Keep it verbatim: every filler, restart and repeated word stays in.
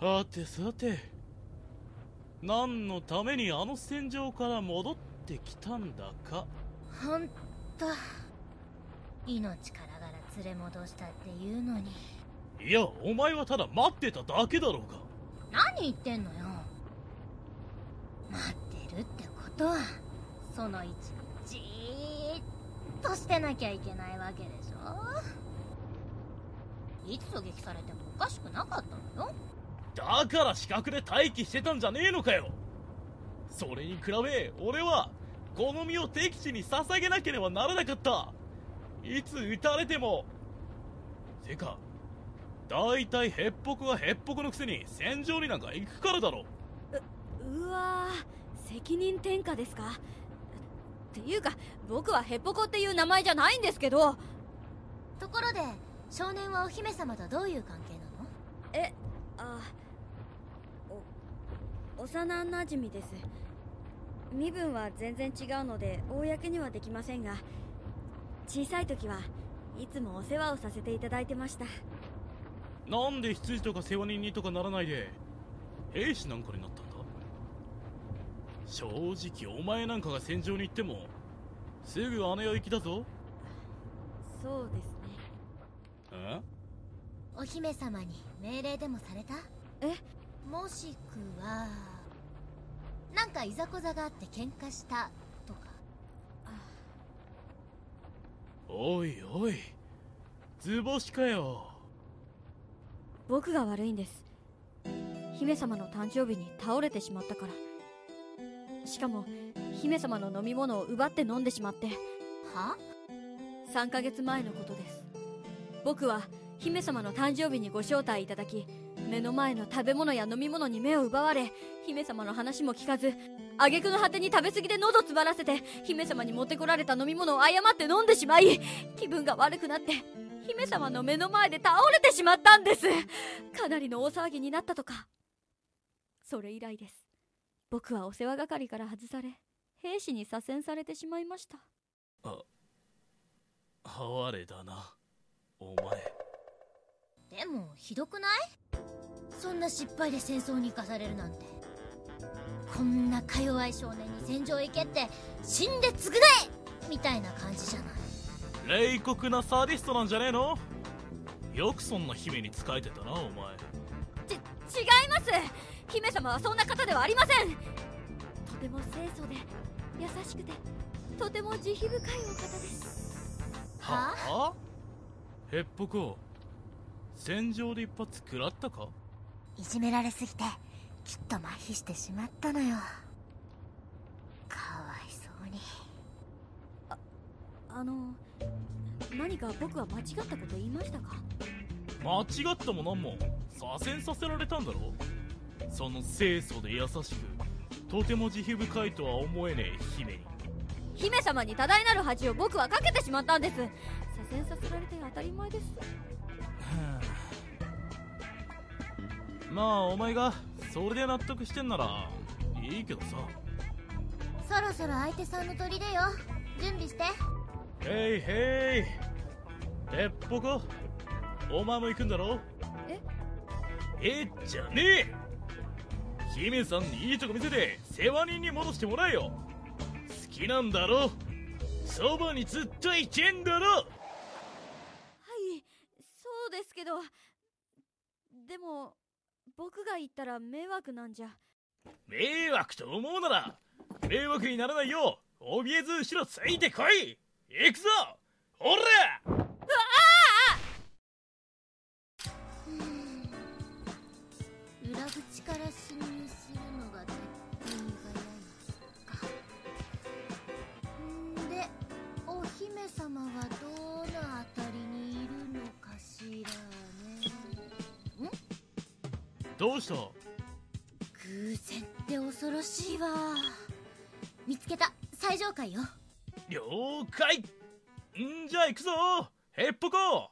はてさて、何のためにあの戦場から戻ってきたんだか。 ほんと命からがら連れ戻したって言うのに。 いや、お前はただ待ってただけだろうが。 何言ってんのよ。待ってるってことはその位置にじーっとしてなきゃいけないわけでしょ。いつ狙撃されてもおかしくなかったのよ。 だから死角で待機してたんじゃねえのかよ。それに比べ俺はこの身を敵地に捧げなければならなかった。いつ撃たれても。てかだいたいヘッポコがヘッポコのくせに戦場になんか行くからだろ。 う、うわー、責任転嫁ですか。っていうか僕はヘッポコっていう名前じゃないんですけど。 ところで少年はお姫様とどういう関係なの？ え、あ、お、幼なじみです。身分は全然違うので公にはできませんが、小さい時はいつもお世話をさせていただいてました。 なんで執事とか世話人にとかならないで兵士なんかになったんだ？正直お前なんかが戦場に行ってもすぐ姉は行きだぞ。 そうですね。 え？ お姫様に命令でもされた？ え？ もしくはなんかいざこざがあって喧嘩したとか。 おいおい、図星かよ。 僕が悪いんです。姫様の誕生日に倒れてしまったから。しかも姫様の飲み物を奪って飲んでしまって。 は？ さんかげつまえのことです。僕は姫様の誕生日にご招待いただき、目の前の食べ物や飲み物に目を奪われ、姫様の話も聞かず、挙句の果てに食べ過ぎで喉詰まらせて、姫様に持ってこられた飲み物を誤って飲んでしまい、気分が悪くなって姫様の目の前で倒れてしまったんです。かなりの大騒ぎになったとか。それ以来です。僕はお世話係から外され、兵士に左遷されてしまいました。 あ、哀れだなお前。 でもひどくない？そんな失敗で戦争に行かされるなんて。こんなか弱い少年に戦場へ行けって死んで償えみたいな感じじゃない。 冷酷なサディストなんじゃねえの？よくそんな姫に仕えてたなお前。 ち、違います。姫様はそんな方ではありません。とても清楚で優しくてとても慈悲深いお方です。 はあ？ヘッポコ、戦場で一発食らったか？ いじめられすぎてきっと麻痺してしまったのよ。かわいそうに。 あ、あの何か僕は間違ったこと言いましたか？ 間違ったもなんも左遷させられたんだろ。その清楚で優しくとても慈悲深いとは思えねえ姫に。 姫様に多大なる恥を僕はかけてしまったんです。左遷させられて当たり前です。 まあお前がそれで納得してんならいいけどさ。 そろそろ相手さんの砦よ。準備して。 へいへい、ヘッポコ、お前も行くんだろ？ え？ えっじゃねえ。姫さんにいいとこ見せて世話人に戻してもらえよ。好きなんだろ？そばにずっといてんだろ？ はい、そうですけど、でも僕が言ったら迷惑なんじゃ。 迷惑と思うなら迷惑にならないよう怯えず後ろついてこい。行くぞほら。 うわあ！裏口から侵入するのが手っ取り早いか。んでお姫様はどのあたりにいるのかしらね。ん？ どうした？ 偶然って恐ろしいわ。見つけた、最上階よ。 了解。んじゃあ行くぞヘッポコ。